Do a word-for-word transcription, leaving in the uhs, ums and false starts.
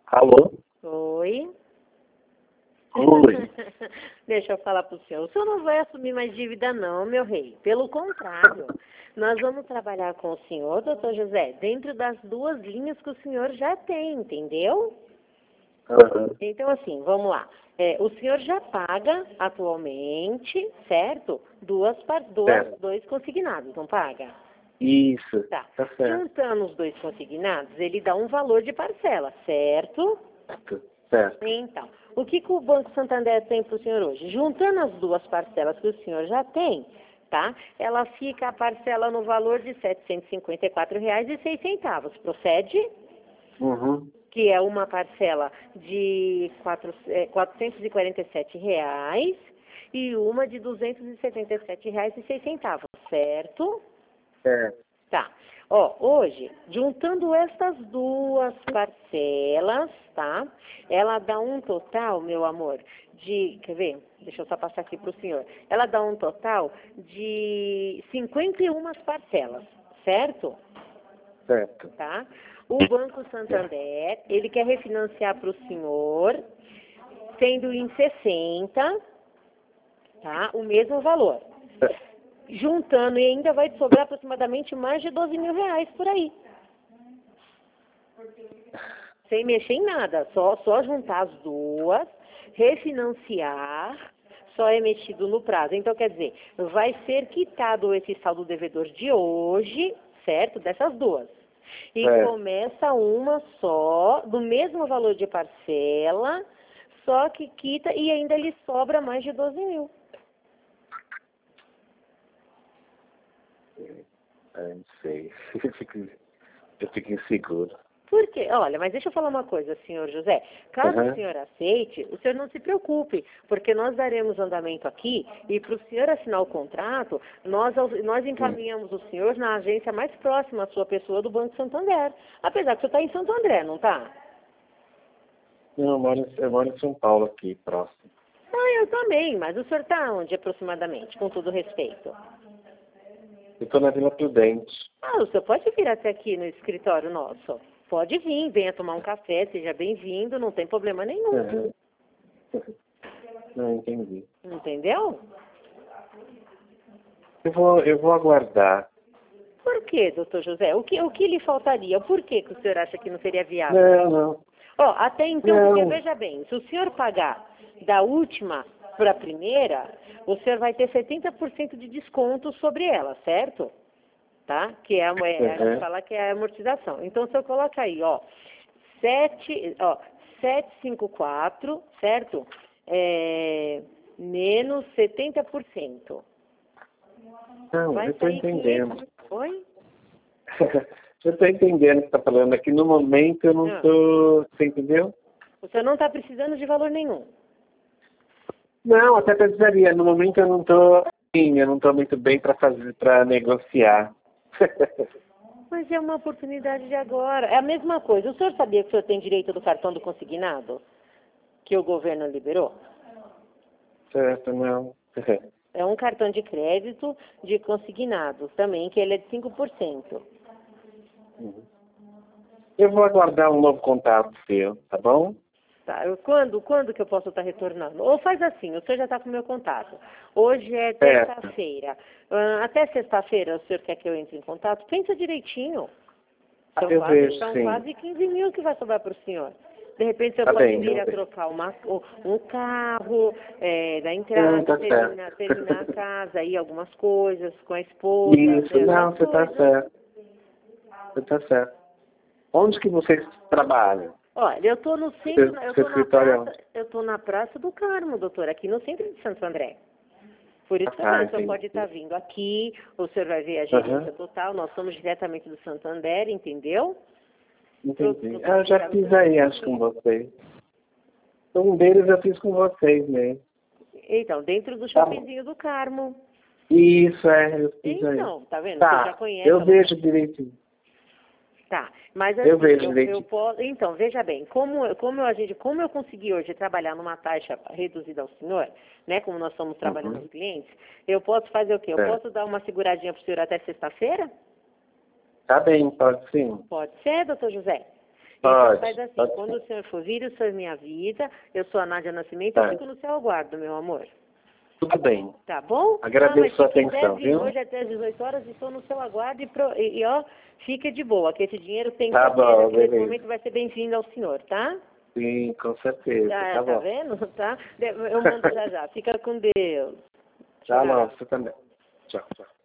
Alô? Oi. Oi. Deixa eu falar para o senhor. O senhor não vai assumir mais dívida não, meu rei. Pelo contrário, nós vamos trabalhar com o senhor, doutor José, dentro das duas linhas que o senhor já tem, entendeu? Uhum. Então, assim, vamos lá. É, o senhor já paga atualmente, certo? Duas, par- duas, Certo. dois consignados, não paga? Isso. Tá. Tá certo. Juntando os dois consignados, ele dá um valor de parcela, certo? Certo. Certo. Então, o que, que o Banco Santander tem para o senhor hoje? Juntando as duas parcelas que o senhor já tem, tá? Ela fica a parcela no valor de setecentos e cinquenta e quatro reais e seis centavos. Procede? Uhum. Que é uma parcela de quatro- eh, quatrocentos e quarenta e sete reais e uma de duzentos e setenta e sete reais e seis centavos, certo? Certo. Tá. Ó, hoje, juntando essas duas parcelas, tá? Ela dá um total, meu amor, de... Quer ver? Deixa eu só passar aqui para o senhor. Ela dá um total de cinquenta e uma parcelas, certo? Certo. Tá? O Banco Santander, ele quer refinanciar para o senhor, sendo em sessenta, tá? O mesmo valor. Juntando, e ainda vai te sobrar aproximadamente mais de doze mil reais por aí. Sem mexer em nada, só, só juntar as duas, refinanciar, só é mexido no prazo. Então, quer dizer, vai ser quitado esse saldo devedor de hoje, certo? Dessas duas. E Certo. começa uma só, do mesmo valor de parcela, só que quita e ainda lhe sobra mais de doze mil. Eu não sei. Eu fico, eu fico inseguro. Por quê? Olha, mas deixa eu falar uma coisa, senhor José. Caso Uhum. o senhor aceite, o senhor não se preocupe, porque nós daremos andamento aqui e para o senhor assinar o contrato, nós, nós encaminhamos o senhor na agência mais próxima à sua pessoa do Banco Santander. Apesar que o senhor está em Santo André, não está? Não, eu moro, em- eu moro em São Paulo aqui, próximo. Ah, eu também, mas o senhor está onde aproximadamente, com todo respeito? Eu tô na Vila Prudente. Ah, o senhor pode vir até aqui no escritório nosso. Pode vir, venha tomar um café, seja bem-vindo, não tem problema nenhum. Uhum. Não entendi. Entendeu? Eu vou, eu vou aguardar. Por quê, doutor José? O que, o que lhe faltaria? Por que, que o senhor acha que não seria viável? Não, não. Ó, até então, Não. porque veja bem, se o senhor pagar da última para a primeira, o senhor vai ter setenta por cento de desconto sobre ela, certo? Tá? Que é a, é, a gente Uhum. fala que é a amortização. Então, se eu colocar aí, ó, sete, ó, setecentos e cinquenta e quatro, certo? É, menos setenta por cento. Não, Vai eu tô sair entendendo. quinhentos. Oi? Eu tô entendendo o que você tá falando. Aqui no momento eu não Não. tô. Você entendeu? O senhor não está precisando de valor nenhum. Não, até precisaria. No momento eu não tô. Sim, eu não tô muito bem para fazer, para negociar. Mas é uma oportunidade de agora. É a mesma coisa. O senhor sabia que o senhor tem direito do cartão do consignado? Que o governo liberou? Certo, não. É um cartão de crédito de consignado também, que ele é de cinco por cento. Eu vou aguardar um novo contato seu, tá bom? Tá? Eu- Quando, quando que eu posso estar retornando? Ou faz assim, o senhor já está com o meu contato. Hoje é Certo. terça-feira. Ah, até sexta-feira o senhor quer que eu entre em contato? Pensa direitinho. São, Eu quase, vejo, são sim. quase quinze mil que vai sobrar para o senhor. De repente, o senhor Tá pode bem, vir eu a vejo. trocar uma, um carro, é, da Não, entrada, tá terminar, certo. terminar a casa, aí algumas coisas com a esposa. Isso, né, não, essas você tá coisas. certo. Você tá certo. Onde que vocês trabalham? Olha, eu estou no Seu, centro, eu seu estou na escritório é praça, onde? eu tô na Praça do Carmo, doutor, aqui no centro de Santo André. Por isso que eu Ah, falei, o senhor entendi. pode estar vindo aqui, o senhor vai ver a gerência Aham, total, nós somos diretamente do Santander, entendeu? Pro- entendi. pro- Ah, eu já pro- fiz aí, acho, com vocês. Um deles eu fiz com vocês mesmo. Então, dentro do Tá. shoppingzinho do Carmo. Isso, é, eu fiz aí. Então, tá vendo? Você já Tá, conhece. eu a vejo direitinho. Tá, mas Eu assim, vejo eu, direitinho. eu posso. Então, veja bem, como, como, a gente, como eu consegui hoje trabalhar numa taxa reduzida ao senhor, né? Como nós estamos trabalhando Uhum. os clientes, eu posso fazer o quê? Eu Certo. posso dar uma seguradinha para o senhor até sexta-feira? Tá bem, pode sim. Pode ser, doutor José? Então Pode, faz assim, pode quando sim. o senhor for vir, o senhor me avisa, eu sou a Nádia Nascimento, Tá. eu fico no seu aguardo, meu amor. Tudo bem. Tá bom? Agradeço ah, mas sua se quiser atenção, vir viu? hoje até as dezoito horas, estou no seu aguardo e, pro, e, e ó, fica de boa, que esse dinheiro tem Tá certeza bom, que nesse beleza. momento vai ser bem-vindo ao senhor, tá? Sim, com certeza. Tá, Tá tá bom. vendo? Tá? Eu mando já já. Fica com Deus. Tá Tchau. bom, você também. Tchau, tchau.